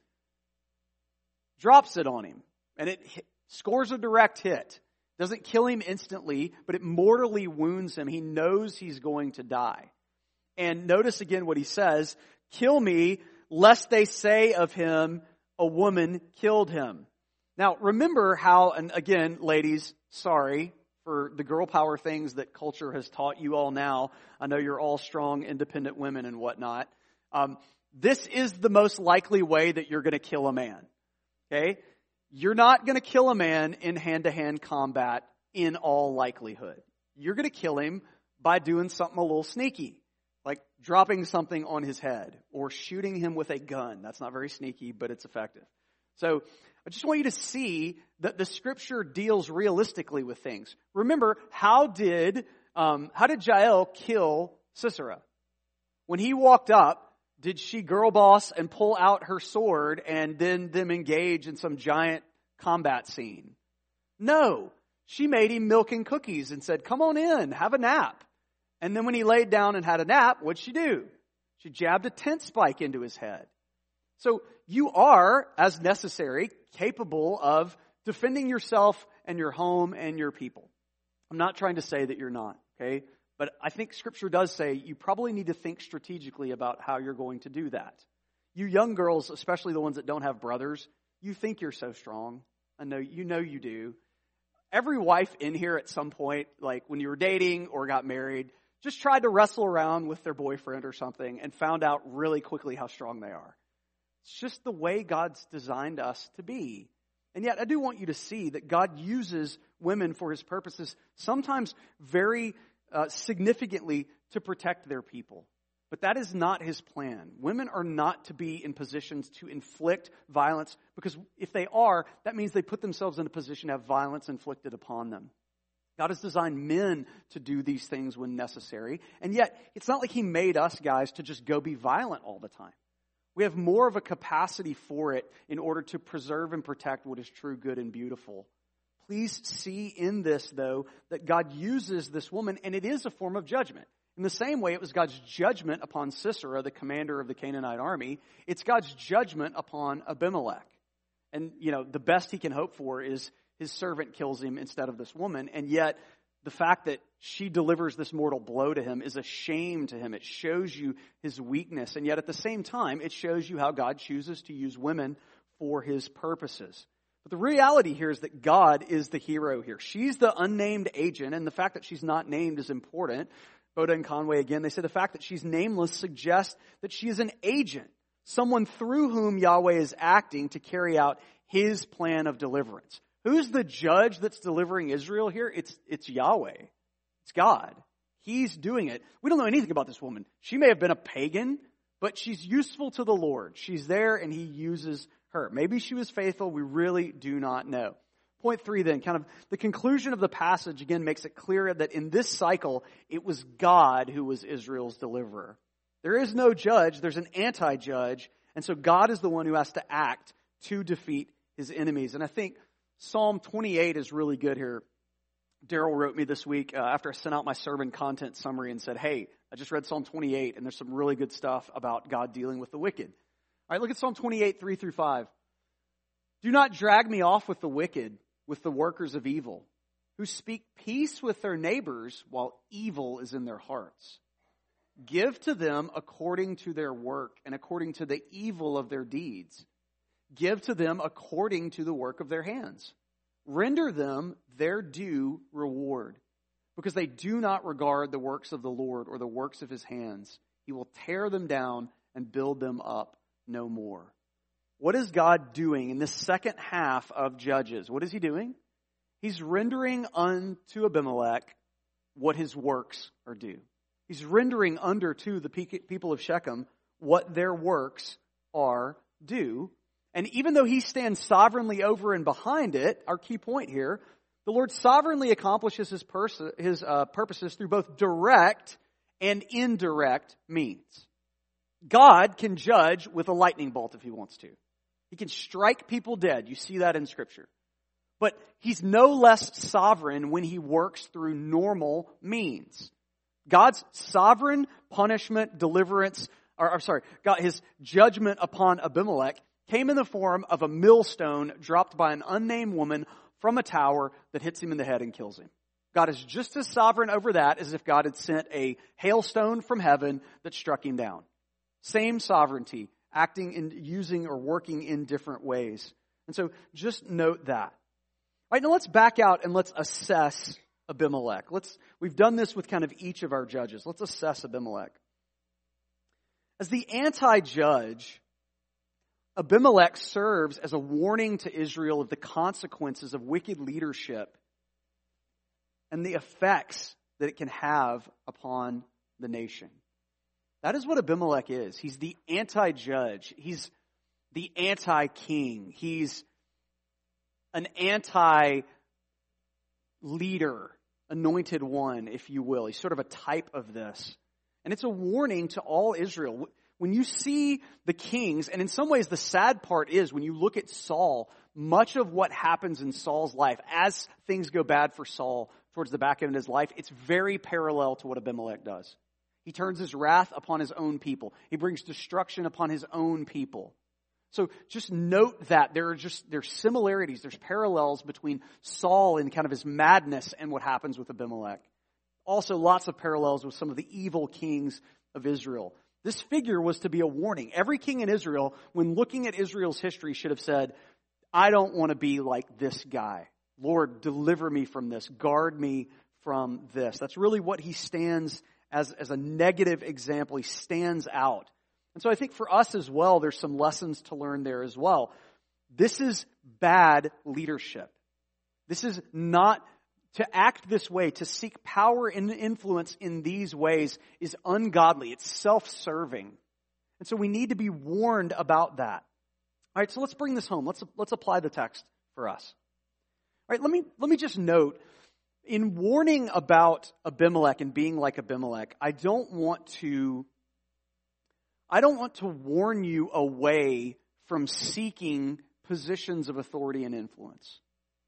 drops it on him, and it scores a direct hit. Doesn't kill him instantly, but it mortally wounds him. He knows he's going to die. And notice again what he says, kill me, lest they say of him, a woman killed him. Now, remember how, and again, ladies, sorry for the girl power things that culture has taught you all now. I know you're all strong, independent women and whatnot. This is the most likely way that you're going to kill a man. Okay? You're not going to kill a man in hand-to-hand combat in all likelihood. You're going to kill him by doing something a little sneaky, like dropping something on his head or shooting him with a gun. That's not very sneaky, but it's effective. So I just want you to see that the scripture deals realistically with things. Remember, how did Jael kill Sisera? When he walked up, did she girl boss and pull out her sword and then them engage in some giant combat scene? No. She made him milk and cookies and said, come on in, have a nap. And then when he laid down and had a nap, what'd she do? She jabbed a tent spike into his head. So you are, as necessary, capable of defending yourself and your home and your people. I'm not trying to say that you're not, okay? But I think Scripture does say you probably need to think strategically about how you're going to do that. You young girls, especially the ones that don't have brothers, you think you're so strong. I know you do. Every wife in here at some point, like when you were dating or got married, just tried to wrestle around with their boyfriend or something and found out really quickly how strong they are. It's just the way God's designed us to be. And yet I do want you to see that God uses women for his purposes, sometimes very significantly to protect their people. But that is not his plan. Women are not to be in positions to inflict violence, because if they are, that means they put themselves in a position to have violence inflicted upon them. God has designed men to do these things when necessary, and yet it's not like he made us guys to just go be violent all the time. We have more of a capacity for it in order to preserve and protect what is true, good, and beautiful. Please see in this, though, that God uses this woman, and it is a form of judgment. In the same way it was God's judgment upon Sisera, the commander of the Canaanite army, it's God's judgment upon Abimelech. And, the best he can hope for is his servant kills him instead of this woman. And yet, the fact that she delivers this mortal blow to him is a shame to him. It shows you his weakness. And yet, at the same time, it shows you how God chooses to use women for his purposes. But the reality here is that God is the hero here. She's the unnamed agent, and the fact that she's not named is important. Boda and Conway, again, they say the fact that she's nameless suggests that she is an agent, someone through whom Yahweh is acting to carry out his plan of deliverance. Who's the judge that's delivering Israel here? It's Yahweh. It's God. He's doing it. We don't know anything about this woman. She may have been a pagan, but she's useful to the Lord. She's there and he uses her. Maybe she was faithful. We really do not know. Point 3 then, kind of the conclusion of the passage again makes it clear that in this cycle, it was God who was Israel's deliverer. There is no judge, there's an anti-judge, and so God is the one who has to act to defeat his enemies. And I think Psalm 28 is really good here. Daryl wrote me this week after I sent out my sermon content summary and said, hey, I just read Psalm 28 and there's some really good stuff about God dealing with the wicked. All right, look at Psalm 28, 3-5. Do not drag me off with the wicked, with the workers of evil, who speak peace with their neighbors while evil is in their hearts. Give to them according to their work and according to the evil of their deeds. Give to them according to the work of their hands. Render them their due reward, because they do not regard the works of the Lord or the works of his hands. He will tear them down and build them up no more. What is God doing in this second half of Judges? What is he doing? He's rendering unto Abimelech what his works are due. He's rendering under to the people of Shechem what their works are due. And even though he stands sovereignly over and behind it, our key point here, the Lord sovereignly accomplishes his purposes through both direct and indirect means. God can judge with a lightning bolt if he wants to. He can strike people dead. You see that in Scripture. But he's no less sovereign when he works through normal means. God's sovereign punishment, his judgment upon Abimelech came in the form of a millstone dropped by an unnamed woman from a tower that hits him in the head and kills him. God is just as sovereign over that as if God had sent a hailstone from heaven that struck him down. Same sovereignty, acting and using or working in different ways. And so just note that. All right, now let's back out and let's assess Abimelech. We've done this with kind of each of our judges. Let's assess Abimelech. As the anti-judge, Abimelech serves as a warning to Israel of the consequences of wicked leadership and the effects that it can have upon the nation. That is what Abimelech is. He's the anti-judge. He's the anti-king. He's an anti-leader, anointed one, if you will. He's sort of a type of this. And it's a warning to all Israel. When you see the kings, and in some ways the sad part is when you look at Saul, much of what happens in Saul's life, as things go bad for Saul, towards the back end of his life, it's very parallel to what Abimelech does. He turns his wrath upon his own people. He brings destruction upon his own people. So just note that there's similarities, there's parallels between Saul and kind of his madness and what happens with Abimelech. Also lots of parallels with some of the evil kings of Israel. This figure was to be a warning. Every king in Israel, when looking at Israel's history, should have said, I don't want to be like this guy. Lord, deliver me from this. Guard me from this. That's really what he stands as a negative example. He stands out. And so I think for us as well, there's some lessons to learn there as well. This is bad leadership. This is not to act this way, to seek power and influence in these ways is ungodly. It's self-serving. And so we need to be warned about that. All right, so let's bring this home. Let's apply the text for us. All right, let me just note, in warning about Abimelech and being like Abimelech, I don't want to warn you away from seeking positions of authority and influence.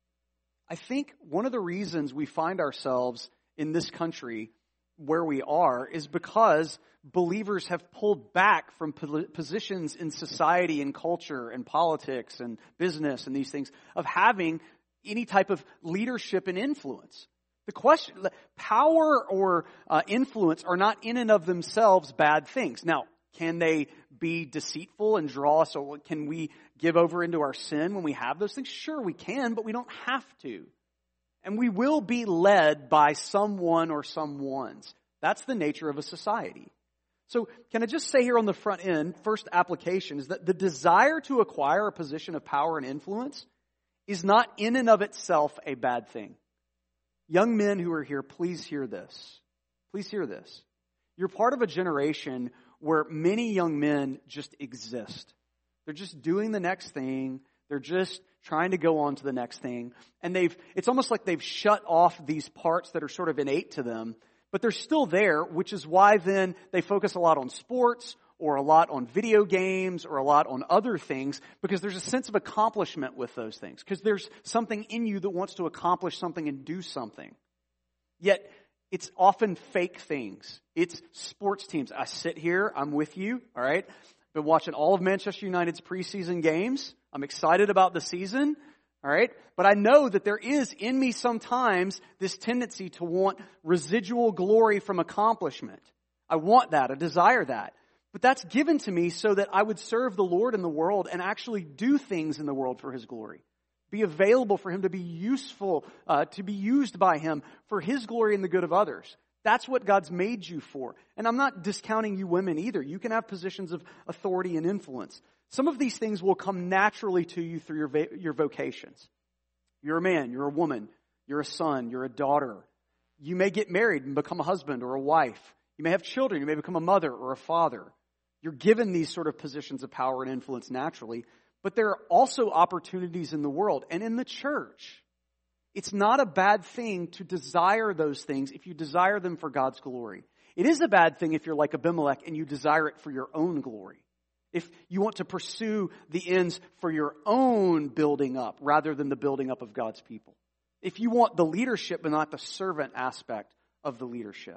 I think one of the reasons we find ourselves in this country where we are is because believers have pulled back from positions in society and culture and politics and business and these things of having any type of leadership and influence. The question, power or influence are not in and of themselves bad things. Now, can they be deceitful and draw us? So can we give over into our sin when we have those things? Sure, we can, but we don't have to. And we will be led by someone or someones. That's the nature of a society. So can I just say here on the front end, first application is that the desire to acquire a position of power and influence is not in and of itself a bad thing. Young men who are here, please hear this. Please hear this. You're part of a generation where many young men just exist. They're just doing the next thing. They're just trying to go on to the next thing. And it's almost like they've shut off these parts that are sort of innate to them, but they're still there, which is why then they focus a lot on sports or a lot on video games or a lot on other things, because there's a sense of accomplishment with those things, because there's something in you that wants to accomplish something and do something. Yet, it's often fake things. It's sports teams. I sit here, I'm with you, all right? Been watching all of Manchester United's preseason games. I'm excited about the season, all right? But I know that there is in me sometimes this tendency to want residual glory from accomplishment. I want that, I desire that. But that's given to me so that I would serve the Lord in the world and actually do things in the world for His glory. Be available for Him, to be useful, to be used by Him for His glory and the good of others. That's what God's made you for. And I'm not discounting you women either. You can have positions of authority and influence. Some of these things will come naturally to you through your vocations. You're a man, you're a woman, you're a son, you're a daughter. You may get married and become a husband or a wife. You may have children, you may become a mother or a father. You're given these sort of positions of power and influence naturally, but there are also opportunities in the world and in the church. It's not a bad thing to desire those things if you desire them for God's glory. It is a bad thing if you're like Abimelech and you desire it for your own glory. If you want to pursue the ends for your own building up rather than the building up of God's people. If you want the leadership but not the servant aspect of the leadership.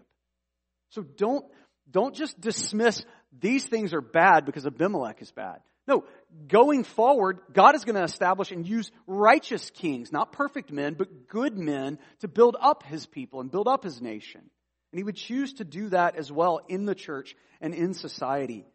So don't just dismiss these things are bad because Abimelech is bad. No, going forward, God is going to establish and use righteous kings, not perfect men, but good men to build up His people and build up His nation. And He would choose to do that as well in the church and in society.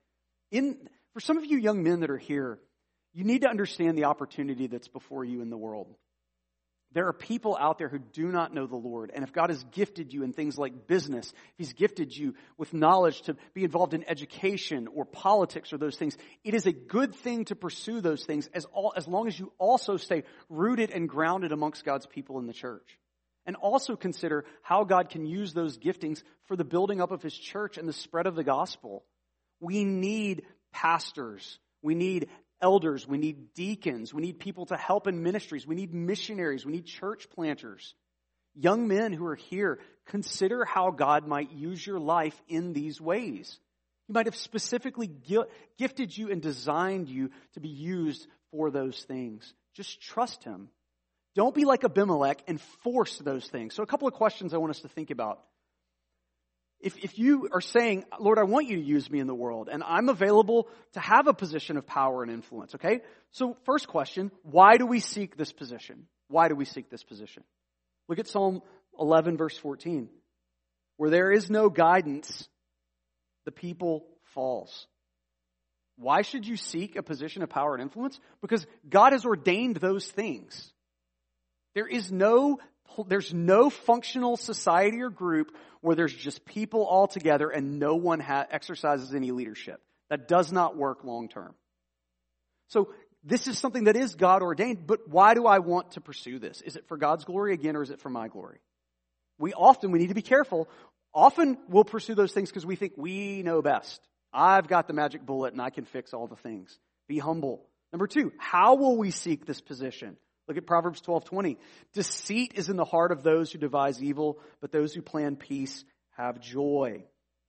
For some of you young men that are here, you need to understand the opportunity that's before you in the world. There are people out there who do not know the Lord. And if God has gifted you in things like business, if He's gifted you with knowledge to be involved in education or politics or those things, it is a good thing to pursue those things as long as you also stay rooted and grounded amongst God's people in the church. And also consider how God can use those giftings for the building up of His church and the spread of the gospel. We need pastors. We need elders, we need deacons, we need people to help in ministries, we need missionaries, we need church planters. Young men who are here, consider how God might use your life in these ways. He might have specifically gifted you and designed you to be used for those things. Just trust Him. Don't be like Abimelech and force those things. So a couple of questions I want us to think about. If you are saying, Lord, I want you to use me in the world, and I'm available to have a position of power and influence, okay? So first question, why do we seek this position? Why do we seek this position? Look at Psalm 11, verse 14. Where there is no guidance, the people falls. Why should you seek a position of power and influence? Because God has ordained those things. There's no functional society or group where there's just people all together and no one exercises any leadership. That does not work long term. So this is something that is God ordained, but why do I want to pursue this? Is it for God's glory again, or is it for my glory? We need to be careful. Often we'll pursue those things because we think we know best. I've got the magic bullet and I can fix all the things. Be humble. Number 2, how will we seek this position? Look at Proverbs 12:20. Deceit is in the heart of those who devise evil, but those who plan peace have joy.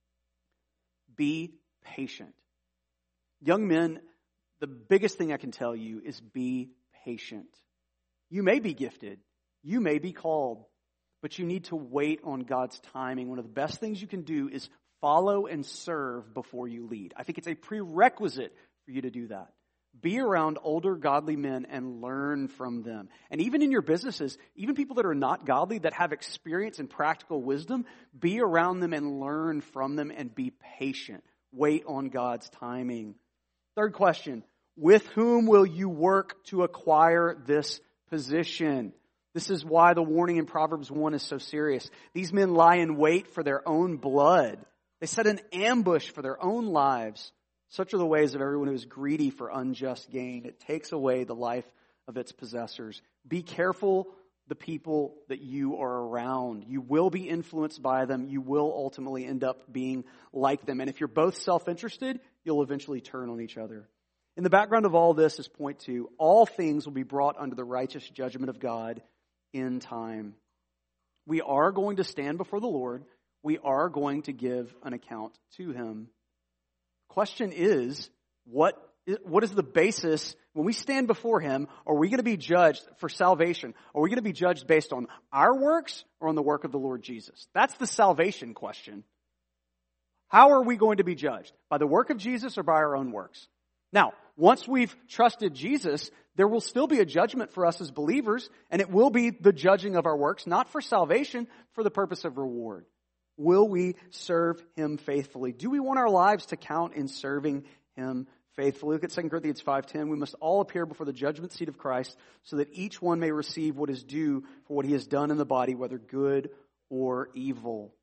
Be patient. Young men, the biggest thing I can tell you is be patient. You may be gifted. You may be called. But you need to wait on God's timing. One of the best things you can do is follow and serve before you lead. I think it's a prerequisite for you to do that. Be around older godly men and learn from them. And even in your businesses, even people that are not godly, that have experience and practical wisdom, be around them and learn from them and be patient. Wait on God's timing. Third question, with whom will you work to acquire this position? This is why the warning in Proverbs 1 is so serious. These men lie in wait for their own blood. They set an ambush for their own lives. Such are the ways of everyone who is greedy for unjust gain. It takes away the life of its possessors. Be careful the people that you are around. You will be influenced by them. You will ultimately end up being like them. And if you're both self-interested, you'll eventually turn on each other. In the background of all this is point 2. All things will be brought under the righteous judgment of God in time. We are going to stand before the Lord. We are going to give an account to Him. Question is, what is the basis when we stand before Him? Are we going to be judged for salvation? Are we going to be judged based on our works or on the work of the Lord Jesus? That's the salvation question. How are we going to be judged? By the work of Jesus or by our own works? Now, once we've trusted Jesus, there will still be a judgment for us as believers, and it will be the judging of our works, not for salvation, for the purpose of reward. Will we serve Him faithfully? Do we want our lives to count in serving Him faithfully? Look at 2 Corinthians 5:10. We must all appear before the judgment seat of Christ so that each one may receive what is due for what he has done in the body, whether good or evil.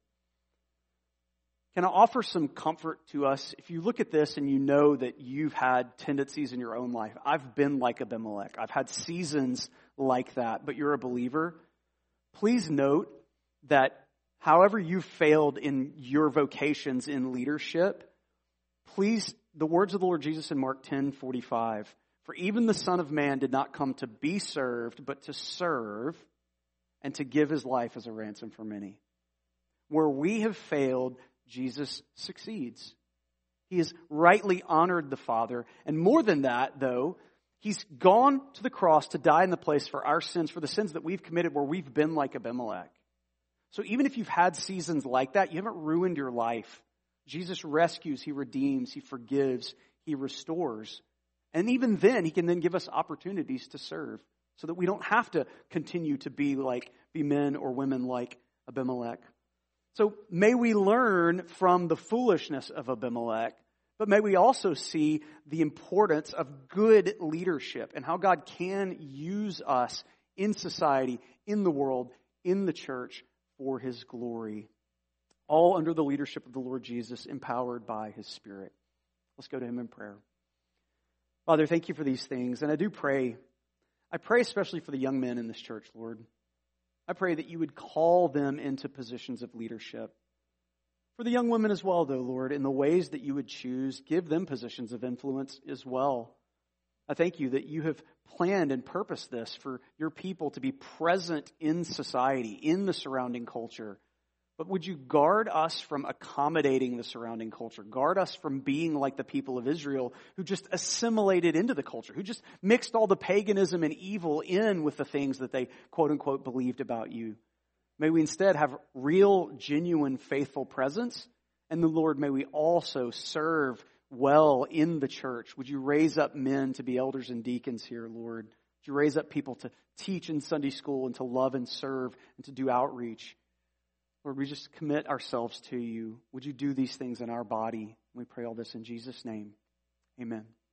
Can I offer some comfort to us? If you look at this and you know that you've had tendencies in your own life, I've been like Abimelech. I've had seasons like that, but you're a believer. Please note that however you failed in your vocations in leadership, please, the words of the Lord Jesus in Mark 10:45, for even the Son of Man did not come to be served, but to serve and to give His life as a ransom for many. Where we have failed, Jesus succeeds. He has rightly honored the Father. And more than that, though, He's gone to the cross to die in the place for our sins, for the sins that we've committed where we've been like Abimelech. So even if you've had seasons like that, you haven't ruined your life. Jesus rescues, He redeems, He forgives, He restores. And even then, He can then give us opportunities to serve so that we don't have to continue to be men or women like Abimelech. So may we learn from the foolishness of Abimelech, but may we also see the importance of good leadership and how God can use us in society, in the world, in the church for His glory. All under the leadership of the Lord Jesus, empowered by His Spirit. Let's go to Him in prayer. Father, thank You for these things. And I pray especially for the young men in this church, Lord. I pray that You would call them into positions of leadership. For the young women as well, though, Lord, in the ways that You would choose, give them positions of influence as well. I thank You that You have planned and purposed this for Your people to be present in society, in the surrounding culture, But would you guard us from accommodating the surrounding culture? Guard us from being like the people of Israel who just assimilated into the culture, who just mixed all the paganism and evil in with the things that they, quote unquote, believed about you. May we instead have real, genuine, faithful presence. And the Lord, may we also serve well in the church. Would you raise up men to be elders and deacons here, Lord? Would you raise up people to teach in Sunday school and to love and serve and to do outreach? Lord, we just commit ourselves to you. Would you do these things in our body? We pray all this in Jesus' name. Amen.